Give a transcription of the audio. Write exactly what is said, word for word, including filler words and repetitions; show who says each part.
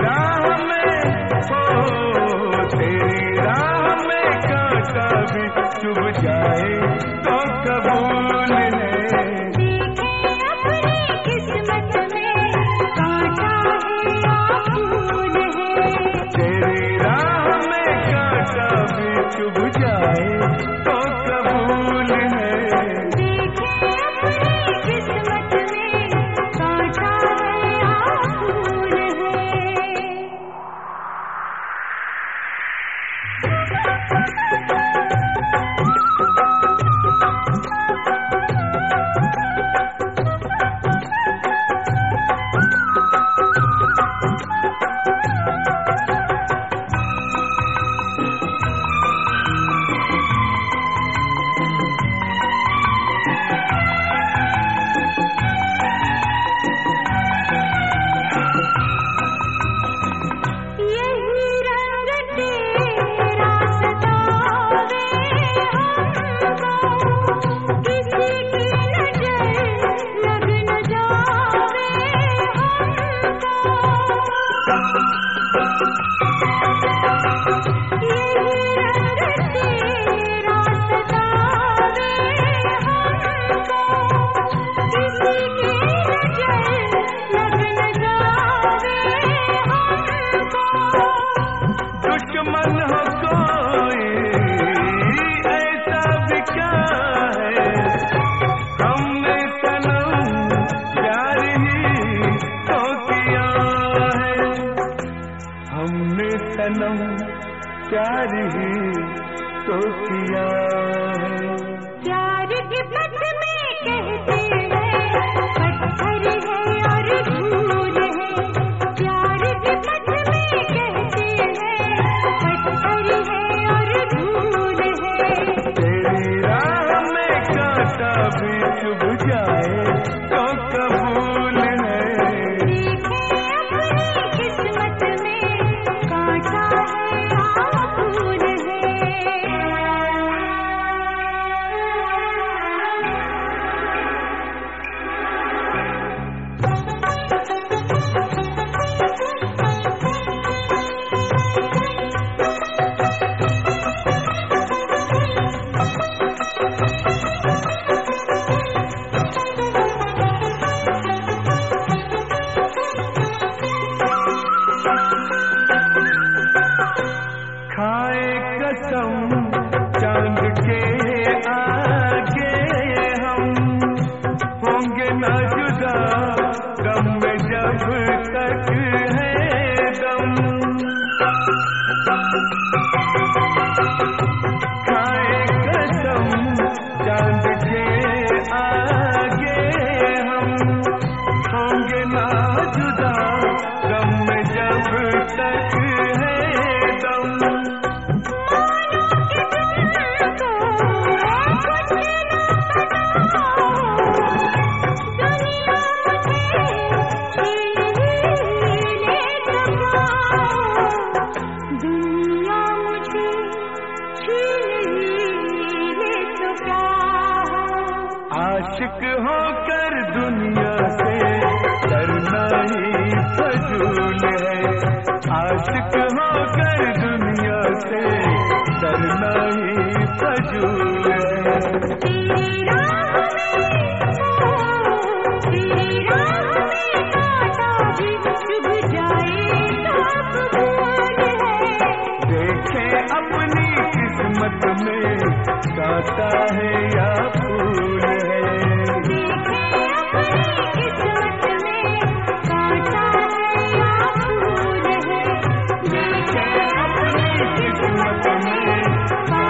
Speaker 1: राह में हो, तेरी राह में कांटा भी चुभ जाए तो कबूल है। तेरी राह में कांटा भी चुभ जाए तो कबूल है। दुश्मन हो कोई ऐसा भी क्या है, हमने सनम प्यार ही तो किया है। हमने सनम प्यार ही तो किया है।
Speaker 2: प्यार के पथ में कहते हैं पत्थर है और धूल है। प्यार के पथ में कहते हैं पत्थर है और धूल है।
Speaker 1: तेरी राह में कांटा भी चुभ जाए तो कबूल है।
Speaker 2: देखे अपनी किस्मत में कांटा है या फूल है।
Speaker 1: खाए कसम चांद के आगे हम होंगे ना जुदा, गम में जब तक है दम। खाए कसम चांद के आगे हम होंगे ना जुदा, गम में जब तक है दम।
Speaker 2: दुनिया मुझे छीन ही ले तो क्या हो।
Speaker 1: आशिक होकर दुनिया से डरना ही फजूल है। आशिक होकर दुनिया से डरना ही फजूल है।
Speaker 2: तेरी राह में हो, तेरी राह में कांटा भी चुभ जाए तो कबूल है।
Speaker 1: देखे अपनी किस्मत में कांटा है या फूल है।
Speaker 2: देखे अपनी किस्मत में कांटा है या फूल है। देखे अपनी किस्मत में